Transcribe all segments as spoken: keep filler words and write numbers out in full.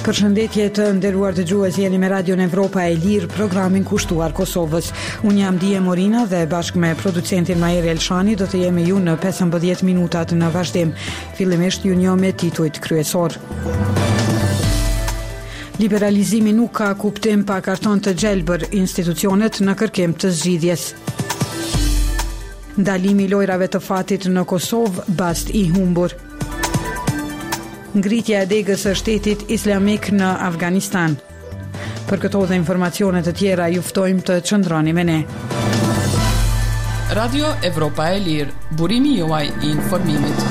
Përshëndetje të nderuar dëgjues, jeni me Radion Evropa e Lirë, programin kushtuar Kosovës. Unë jam Dije Morina dhe bashkë me producentin Majer Elshani do të jemi ju në pesëmbëdhjetë minutat në vazhdim. Fillimisht ju njoh me titujt kryesor. Liberalizimi nuk ka kuptim pa karton të gjelbër, institucionet në kërkim të zgjidhjes. Ndalimi i lojrave të fatit në Kosovë, bast i humbur. Ngritja e degës së shtetit islamik në Afganistan. Për këto dhe informacione të tjera ju ftojmë të qëndroni me ne. Radio Evropa e Lirë, burimi juaj i informimit.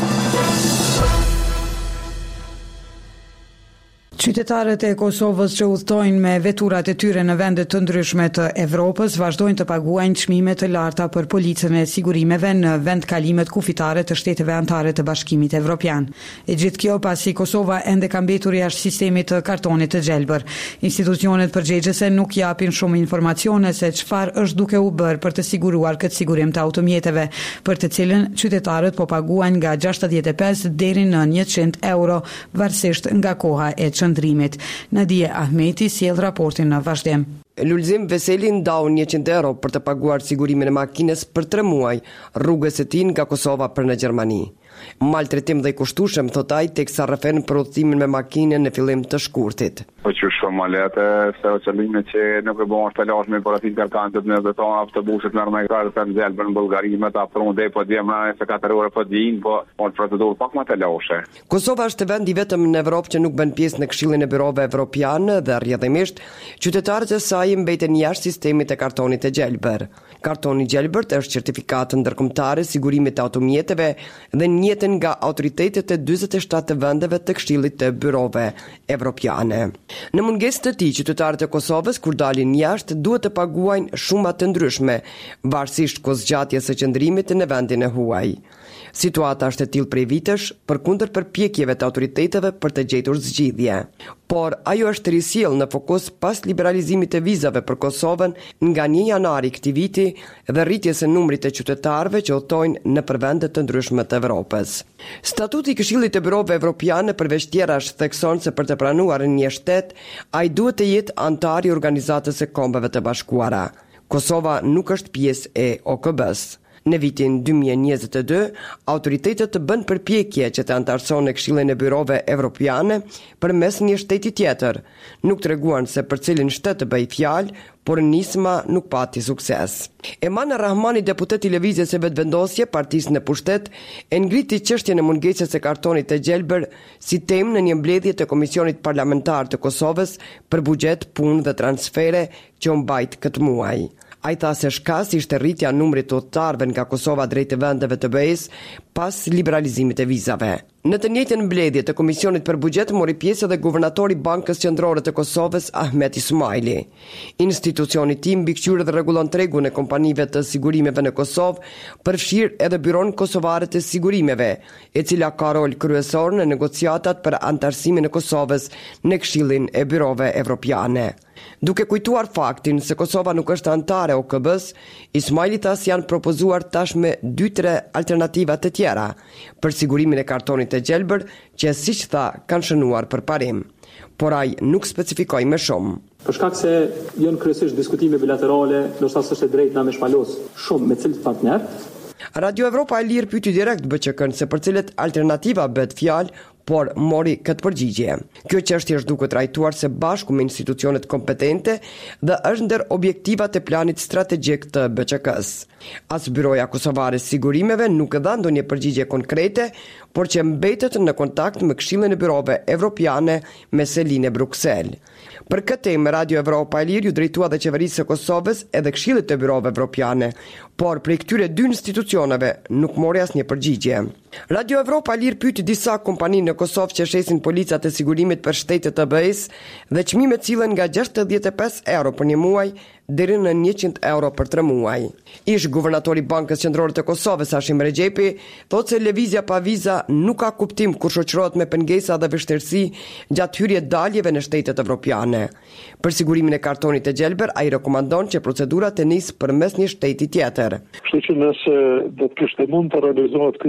Qytetarët e Kosovës që udhtojnë me veturat e tyre në vende të ndryshme të Evropës vazhdojnë të paguajnë çmime të larta për policën e sigurimeve në vendkalimet kufitare të shteteve anëtare të Bashkimit Evropian. E gjithë kjo pasi Kosova ende ka mbetur jashtë sistemit të kartonit të gjelbër. Institucionet përgjegjëse nuk japin shumë informacione se çfarë është duke u bërë për të siguruar këtë sigurim të automjeteve, për të cilën qytetarët po paguajnë nga gjashtëdhjetë e pesë deri në njëqind euro, varësisht nga koha e qëndrimit. Nadia Ahmeti sjell raportin në vazhdim. Lulzim Veseli ndau njëqind euro për të paguar sigurimin e makinës për tre muaj, rrugës së tij nga Kosova për në Gjermani. Maltretim dhe i kushtueshëm, thot ai, teksa rrëfen për udhëtimin me makinën në fillim të shkurtit. Po që shumë më lehtë se qëllimi që nuk e bën të lashme për atë kartantët në beton autobuset në armëtar të nxjelbën në Bullgari me ta afron dhe po djem na se katër orë po din, po on procedurë pak më të lashme. Kosova është vendi vetëm në Evropë që nuk bën pjesë në Këshillin e Byrove Evropian dhe rrjedhimisht qytetarët e saj mbeten jashtë sistemit të kartonit të gjelbër. Kartoni i gjelbërt është certifikat ndërkombëtar sigurimit të automjeteve dhe njeten nga autoritetet e dyzet e shtatë vendeve të Këshillit të Byrove Evropiane. Në mungesë të tij, qytetarët e Kosovës kur dalin jashtë duhet të paguajnë shuma të ndryshme, varësisht kozgjatjes së qëndrimit në vendin e huaj. Situata është e tillë prej vitesh, përkundër përpjekjeve të autoriteteve për të gjetur zgjidhje. Por ajo është risjell në fokus pas liberalizimit të vizave për Kosovën nga një janari këtij viti dhe rritjes së numrit të qytetarëve që udhtojnë në vende të ndryshme të Evropës. Statuti i Këshillit të Byrove Evropiane përveç tjerash thekson se për të pranuar një shtet, ai duhet të jetë antar i Organizatës së Kombeve të Bashkuara. Kosova nuk është pjesë e O K B-s. Në vitin dy mijë e njëzet e dy, autoritetet të bën përpjekje që të antarëson në Këshillin e Byrove Evropiane përmes një shteti tjetër. Nuk treguan se për cilin shtet të bëj fjalë, por nisma nuk pati sukses. Eman Rahmani, deputet i Lëvizjes së Vetëvendosje, partisë në pushtet, e ngriti çështjen e mungesës së kartonit të gjelbër si temë në një mbledhje të Komisionit Parlamentar të Kosovës për buxhet, punë dhe transfere që u mbajt këtë muaj. Ai tha se shkas ishte rritja numrit të udhëtarëve nga Kosova drejt vendeve të B E-s pas liberalizimit e vizave. Në të njëjtën mbledhje të Komisionit për Buxhet mori pjesë edhe guvernatori i Bankës Qendrore të Kosovës, Ahmet Ismaili. Institucioni i tij mbikëqyr dhe rregullon tregun e kompanive të sigurimeve në Kosovë, përfshir edhe Byron Kosovare të Sigurimeve, e cila ka rol kryesor në negociatat për antarësimin e Kosovës në Këshillin e Byrove Evropiane. Duke kujtuar faktin se Kosova nuk është antare O K B-s, Ismaili tha se janë propozuar tashmë dy tre alternativa të tjera për sigurimin e kartonit të gjelbër që, siç tha, kanë shënuar për parim. Por ai nuk specifikoi më shumë. Për shkak se janë kryesisht diskutime bilaterale, ndoshta s'është e drejtë na me shpalos shumë me cilët partner. Radio Evropa e Lirë pyeti direkt B Q K-n se për cilët alternativa bëhet fjalë, por mori këtë përgjigje. Kjo çështje është duke trajtuar së bashku me institucionet kompetente dhe është ndër objektivat e planit strategjik të B Q K-s. As Byroja Kosovare Sigurimeve nuk dha ndonjë përgjigje konkrete, por që mbetet në kontakt me Këshillin e Byrove Evropiane me selinë e Bruksel. Për këtë temë, Radio Evropa e Lirë ju drejtua dhe qeverisë së Kosovës edhe Këshillit të Byrove Evropiane, por prej këtyre dy institucioneve nuk mori asnjë përgjigje. Radio Evropa e Lirë pyeti disa kompani në Kosovë që shesin policat e sigurimit për shtetet të B E-s dhe çmimet cilën nga gjashtëdhjetë e pesë euro për një muaj deri në njëqind euro për tre muaj. Ish guvernatori i Bankës Qendrore të Kosovës, Hashim Rexhepi, thotë se lëvizja pa viza nuk ka kuptim kur shoqërohet me pengesa dhe vështirësi gjatë hyrjes daljeve në shtetet evropiane. Për sigurimin e kartonit të gjelbër, ai rekomandon që procedura të nisë përmes një shteti tjetër. Kështu që nëse do të kishte mund të realizohet ky solucion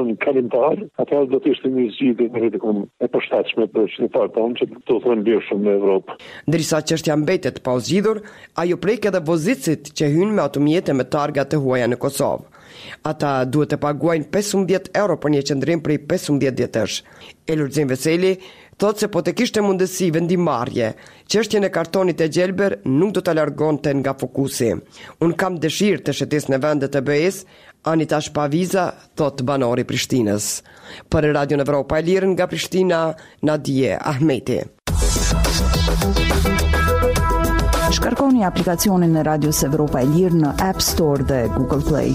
qenë kalimtar, atëherë do të ishte një zgjidhje politikun e përshtatshme për qytetarët tonë që do të ndryshëm në Evropë. Ndërsa çështja mbetet pa u zgjidhur, ajo prek edhe vozicit që hynë me automjete me targa të huaja në Kosovë. Ata duhet të paguajnë pesëmbëdhjetë euro për një qëndrim prej pesëmbëdhjetë vjetësh. Elurxim Veseli thotë se po të kishte mundësi vendimarrje, çështjen e kartonit e gjelbër nuk do ta largonte nga fokusi. Un kam dëshirë të shetes në vendet e B E-s, Anita Shpaviza, thot banori Prishtinës. Për Radio Evropa e Lirë nga Prishtina, Nadije Ahmeti. Shkarkoni aplikacionin e Radios Evropa e Lirë në App Store dhe Google Play.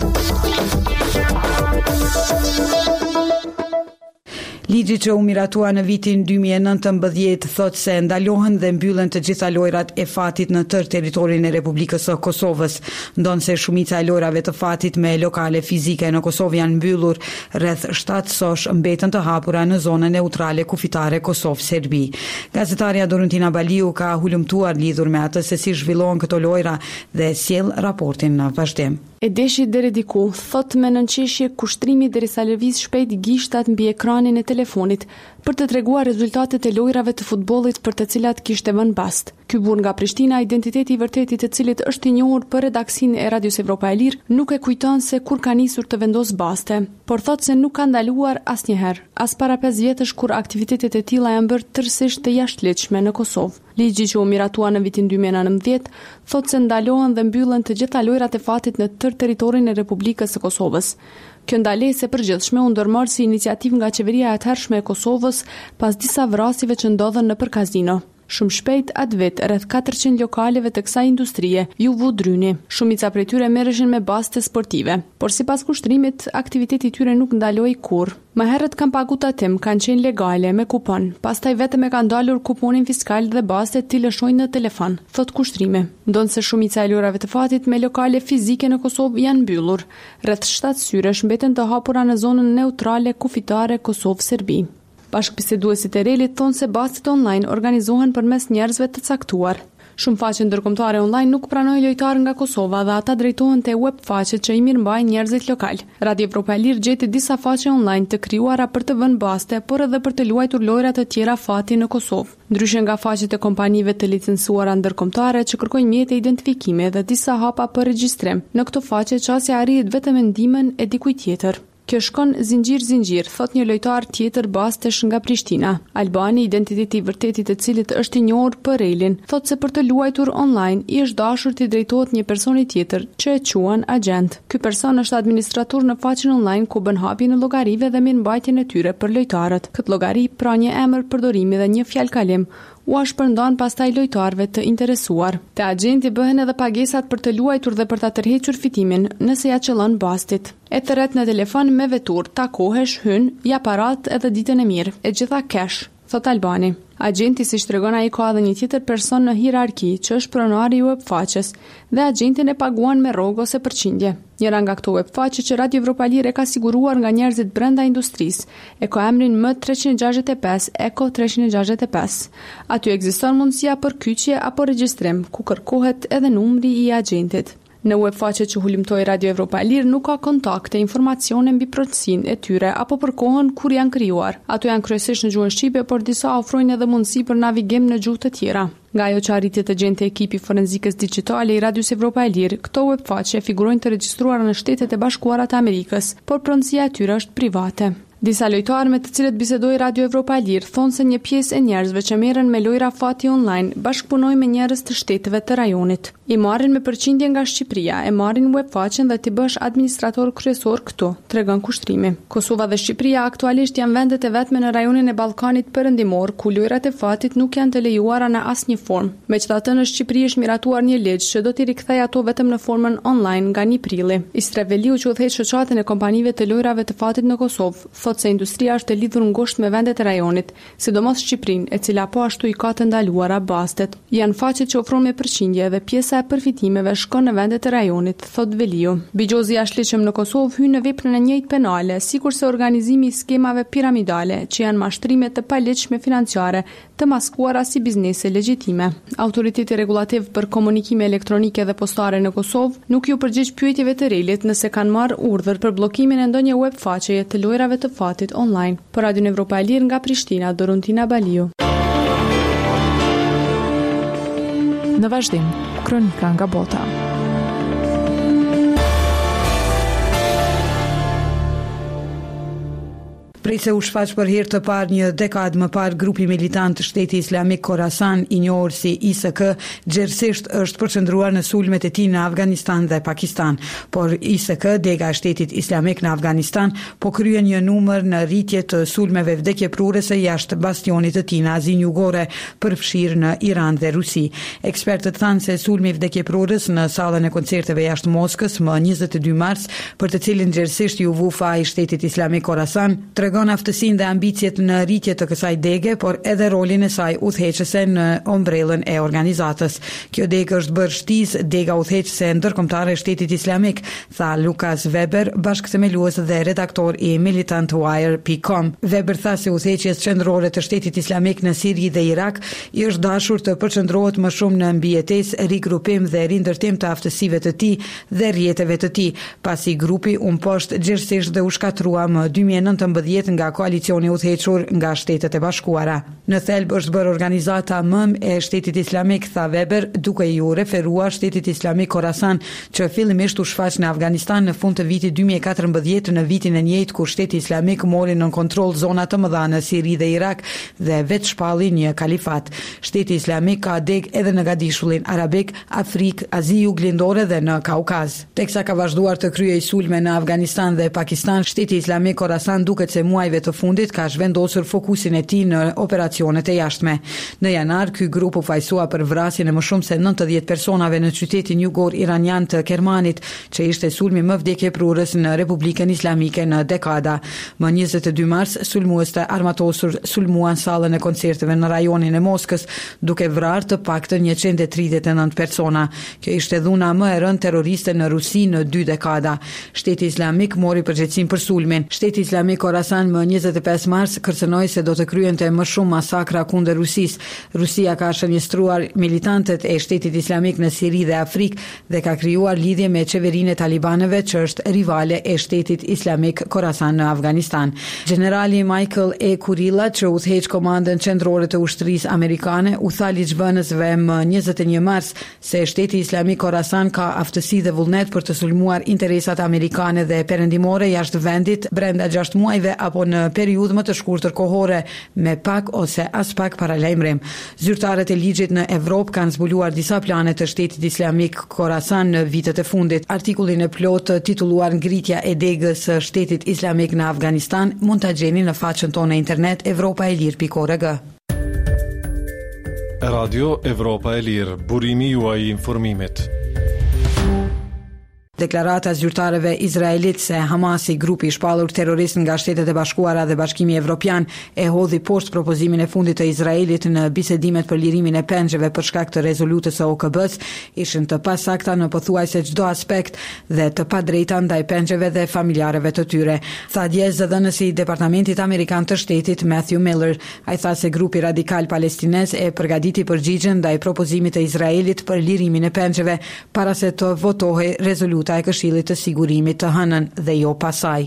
Ligji që u miratua në vitin dy mijë e nëntëmbëdhjetë thot se ndalohen dhe mbyllen të gjitha lojrat e fatit në tërë territorin e Republikës së Kosovës, ndonse shumica e lojrave të fatit me lokale fizike në Kosovë janë mbyllur, rreth shtatë sosh mbeten të hapura në zonën neutrale kufitare Kosovë-Serbi. Gazetarja Dorentina Baliu ka hulumtuar lidhur me atë se si zhvillohen këto lojra dhe sjell raportin në vazhdim. E deshi deri diku, thot me nënqeshje kushtrimi derisa lëviz shpejt gishtat mbi ekranin e telefonit për të treguar rezultatet e lojrave të futbollit për të cilat kishte vënë bast. Ky burr nga Prishtina, identiteti i vërtetit të cilit është i njohur për redaksinë e Radios Evropa e Lirë, nuk e kujton se kur ka nisur të vendos baste, por thot se nuk ka ndaluar asnjëherë, as para pesë vjetësh kur aktivitetet e tilla janë bërë tërësisht të jashtëligjshme në Kosovë. Ligji që u miratua në vitin dy mijë e nëntëmbëdhjetë thot se ndalohen dhe mbyllen të gjitha lojrat e fatit në tërë territorin e Republikës së Kosovës. Kjo ndalesë e përgjithshme u ndërmor si iniciativë nga qeveria e atëhershme e Kosovës pas disa vrasjeve që ndodhen nëpër kazino. Shumë shpejt atë vit, rreth katërqind lokaleve të kësaj industrie ju vu dryni. Shumica prej tyre merreshin me baste sportive, por sipas kushtrimit, aktiviteti i tyre nuk ndaloi kurrë. Më herët kanë pagu tatim, kanë qenë legale me kupon, pastaj vetëm e kanë dalur kuponin fiskal dhe bastet t'i lëshojnë në telefon, thot kushtrimi. Ndonse shumica e lojrave të fatit me lokale fizike në Kosovë janë mbyllur, rreth shtatë syresh mbeten të hapura në zonën neutrale kufitare Kosovë-Serbi. Bashkëbiseduesit e relit thonë se bastet online organizohen përmes njerëzve të caktuar. Shumë faqe ndërkombëtare online nuk pranojnë lojtarë nga Kosova dhe ata drejtohen te web faqet që i mirëmbajnë njerëzit lokal. Radio Evropa e Lirë gjeti disa faqe online të krijuara për të vënë baste, por edhe për të luajtur lojra të tjera fati në Kosovë. Ndryshe nga faqet e kompanive të licencuara ndërkombëtare që kërkojnë mjete identifikimi dhe disa hapa për regjistrim, në këto faqe çësia arrihet vetëm me ndihmën e dikujt tjetër. Kjo shkon zinxhir zinxhir, thot një lojtar tjetër bastesh nga Prishtina. Albani, identiteti i vërtetit të cilit është i njohur për relin, thot se për të luajtur online i është dashur t'i drejtohet një personi tjetër që e quhen agent. Ky person është administrator në faqen online ku bën hapjen e llogarive dhe mirëmbajtjen e tyre për lojtarët. Këtë llogari pra një emër përdorimi dhe një fjalë kalim u shpërndan pastaj lojtarëve të interesuar. Te agenti bëhen edhe pagesat për të luajtur dhe për ta tërhequr fitimin nëse ja çellon bastit. E tërret në telefon me vetur, takohesh, hyn, ja parat edhe ditën e mirë, e gjitha cash, thot Albani. Agenti, si shtregon ai, ka edhe një tjetër person në hierarki që është pronari i web faqes dhe agentin e paguan me rrogë ose përqindje. Njëra nga këto web faqe që Radio Evropa Lirë e ka siguruar nga njerëzit brenda industrisë e ka emrin M treqind e gjashtëdhjetë e pesë, Eko treqind e gjashtëdhjetë e pesë. Aty ekziston mundësia për kyçje apo regjistrim, ku kërkohet edhe numri i agentit. Në web faqe që hulumtoi Radio Evropa Lirë nuk ka kontakte, informacione mbi procesinë e tyre apo për kohën kur janë krijuar. Ato janë kryesisht në gjuhën shqipe, por disa ofrojnë edhe mundësi për navigim në gjuhë të tjera. Nga ajo që arriti të gjente ekipi forenzikës digjitale i Radios Evropa Lirë, këto web faqe figurojnë të regjistruara në Shtetet e Bashkuara të Amerikës, por pronësia e tyre është private. Disa lojtarë me të cilët bisedoi Radio Evropa Lirë thonë se një pjesë e njerëzve që merren me lojra fati online bashkëpunojnë me njerëz të shteteve të rajonit. I marrin me përqindje nga Shqipëria, e marrin web faqen dhe ti bësh administrator kryesor këtu, tregon kushtrimi. Kosova dhe Shqipëria aktualisht janë vendet e vetme në rajonin e Ballkanit Perëndimor ku lojrat e fatit nuk janë të lejuara në asnjë formë. Megjithatë, në Shqipëri është miratuar një ligj që do t'i rikthejë ato vetëm në formën online nga një prilli. Istreveliu që udhëheq shoqatën e kompanive të lojrave të fatit në Kosovë thotë se industria është e lidhur ngushtë me vendet e rajonit, sidomos Shqipërinë, e cila po ashtu i ka të ndaluara bastet. Janë faqet që ofron me përqindje dhe pjesa e përfitimeve shkon në vendet e rajonit, thotë Veliu. Bigjozi jashtëligjshëm në Kosovë hyn në veprën e njëjtë penale, sikurse organizimi i skemave piramidale, që janë mashtrime të paligjshme financiare, të maskuara si biznese legjitime. Autoriteti rregullativ për komunikime elektronike dhe postare në Kosovë nuk ju përgjigj pyetjeve të relit nëse kanë marrë urdhër për bllokimin e ndonjë web faqeje të lojrave të fatit online. Për Radio Evropa e Lirë nga Prishtina, Dorontina Baliu. Në vazhdim, kronika nga bota. Prej se u shfaq për herë të parë një dekadë më parë, grupi militant të Shteti Islamik Khorasan, i njohur si I S K, gjerësisht është përqendruar në sulmet e tij në Afganistan dhe Pakistan. Por I S K, dega e Shtetit Islamik në Afganistan, po kryen një numër në rritje të sulmeve vdekjeprurese jashtë bastionit të tij në Azinë Jugore, përfshirë në Iran dhe Rusi. Ekspertët thanë se sulmi vdekjeprurës në sallën e koncerteve jashtë Moskës më njëzet e dy mars, për të cilin gjerësisht ju vu faji i Shtetit Islamik Khorasan, tregon aftësinë dhe ambicjet në rritje të kësaj dege, por edhe rolin e saj udhëheqëse në ombrellën e organizatës. Kjo degë është bërë shtizë dega udhëheqëse ndërkombëtare e Shtetit Islamik, tha Lukas Weber, bashkëthemelues dhe redaktor i militantwire punkt com. Weber tha se udhëheqjes qendrore të Shtetit Islamik në Siri dhe Irak i është dashur të përqendrohet më shumë në mbijetesë, rigrupim dhe rindërtim të aftësive të tij dhe rrjeteve të tij, pasi grupi u mposht gjerësisht dhe u shkatrua më dy mijë e nëntëmbëdhjetë nga koalicioni udhëhequr nga Shtetet e Bashkuara. Në thelb është bërë organizata M M e Shtetit Islamik, tha Weber, duke ju referuar Shtetit Islamik Khorasan, që fillimisht u shfaq në Afganistan në fund të vitit dy mijë e katërmbëdhjetë, në vitin e njëjtë kur Shteti Islamik mori në kontroll zona të mëdha në Siri dhe Irak dhe vetë shpalli një kalifat. Shteti Islamik ka deg edhe në Gadishullin Arabik, Afrikë, Azi Juglindore dhe në Kaukaz. Teksa ka vazhduar të kryej sulme në Afganistan dhe Pakistan, Shteti Islamik Khorasan duket se muajve të fundit ka zhvendosur fokusin e tij në operacionet e jashtme. Në janar, ky grup u fajsua për vrasjen e më shumë se nëntëdhjetë personave në qytetin jugor iranian të Kermanit, që ishte sulmi më vdekjeprurës në Republikën Islamike në dekada. Më njëzet e dy mars, sulmues të armatosur sulmuan sallën e koncerteve në rajonin e Moskës, duke vrarë të paktën njëqind e tridhjetë e nëntë persona. Kjo ishte dhuna më e rëndë terroriste në Rusi në dy dekada. Shteti Islamik mori përgjegjësinë për sulmin. Shteti Islamik Khorasan më njëzet e pesë mars kërcënoi se do të kryente më shumë masakra kundër Rusisë. Rusia ka shënjestruar militantët e Shtetit Islamik në Siri dhe Afrikë dhe ka krijuar lidhje me qeverinë e talibanëve, që është rivale e Shtetit Islamik Khorasan në Afganistan. Generali Michael E. Kurilla, që udhëheq komandën qendrore të ushtrisë amerikane, u tha ligjvënësve më njëzet e një mars se Shteti Islamik Khorasan ka aftësi dhe vullnet për të sulmuar interesat amerikane dhe perëndimore jashtë vendit brenda gjashtë muajve apo në periudhë më të shkurtër kohore, me pak ose as pak paralajmërim. Zyrtarët e ligjit në Evropë kanë zbuluar disa plane të Shtetit Islamik Khorasan në vitet e fundit. Artikullin e plotë titulluar Ngritja e degës së Shtetit Islamik në Afganistan mund ta gjeni në faqen tonë internet evropa e lir pikë org. Radio Evropa e Lirë, burimi juaj i informimit. Deklarata zyrtarëve izraelit se Hamasi, grupi i shpallur terrorist nga Shtetet e Bashkuara dhe Bashkimi Evropian, e hodhi poshtë propozimin e fundit të Izraelit në bisedimet për lirimin e pengjeve për shkak të rezolutës së O K B-s, ishin të pasakta në pothuajse çdo aspekt dhe të padrejta ndaj pengjeve dhe familjarëve të tyre. Tha dje zëdhënësi i Departamentit Amerikan të Shtetit Matthew Miller. Ai tha se grupi radikal palestinez e përgatiti përgjigjen ndaj propozimit të Izraelit për lirimin e pengjeve para se të votohej rezoluta e Këshillit të Sigurimit të hënën dhe jo pasaj.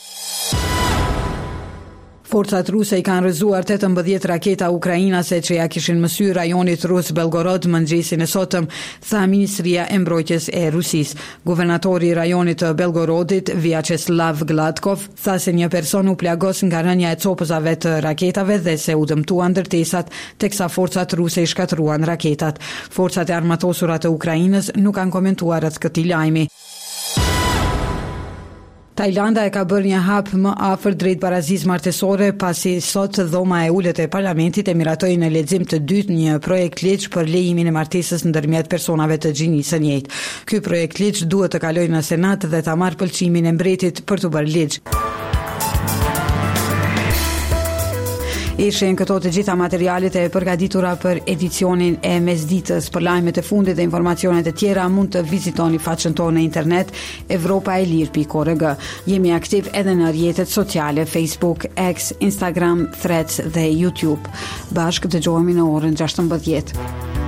Forcat ruse i kanë rrëzuar tetëmbëdhjetë raketa ukrainase që ja kishin mësyer rajonit rus Belgorod mëngjesin e sotëm, tha Ministria e Mbrojtjes e Rusisë. Guvernatori i rajonit të Belgorodit, Vyacheslav Gladkov, tha se një person u plagos nga rënja e copëzave të raketave dhe se u dëmtuan ndërtesat, teksa forcat ruse i shkatruan raketat. Forcat e armatosura të Ukrainës nuk kanë komentuar rreth këtij lajmi. Tajlanda e ka bërë një hap më afër drejt barazisë martesore pasi sot dhoma e ulët e parlamentit e miratoi në lexim të dytë një projekt ligj për lejimin e martesës ndërmjet personave të gjinisë së njëjtë. Ky projekt ligj duhet të kalojë në Senat dhe ta marrë pëlqimin e mbretit për të bërë ligj. Ishin këto të gjitha materialet e përgatitura për edicionin e mesditës. Për lajmet e fundit dhe informacionet e tjera mund të vizitoni faqen tonë në internet evropaelir pikë org. Jemi aktiv edhe në rrjetet sociale Facebook, X, Instagram, Threads dhe YouTube. Bashkë dëgjohemi në orën gjashtëmbëdhjetë.